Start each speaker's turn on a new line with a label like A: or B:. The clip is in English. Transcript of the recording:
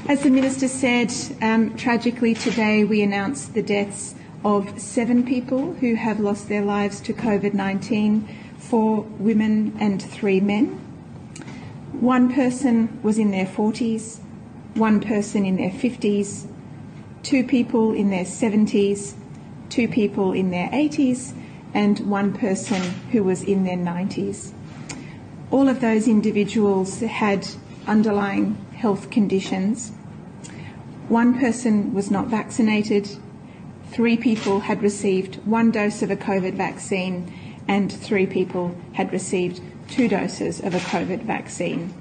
A: As the Minister said, tragically today we announced the deaths of 7 people who have lost their lives to COVID-19, 4 women and 3 men. 1 person was in their 40s, 1 person in their 50s, 2 people in their 70s, 2 people in their 80s, and 1 person who was in their 90s. All of those individuals had underlying health conditions. 1 person was not vaccinated, 3 people had received 1 dose of a COVID vaccine, and 3 people had received 2 doses of a COVID vaccine.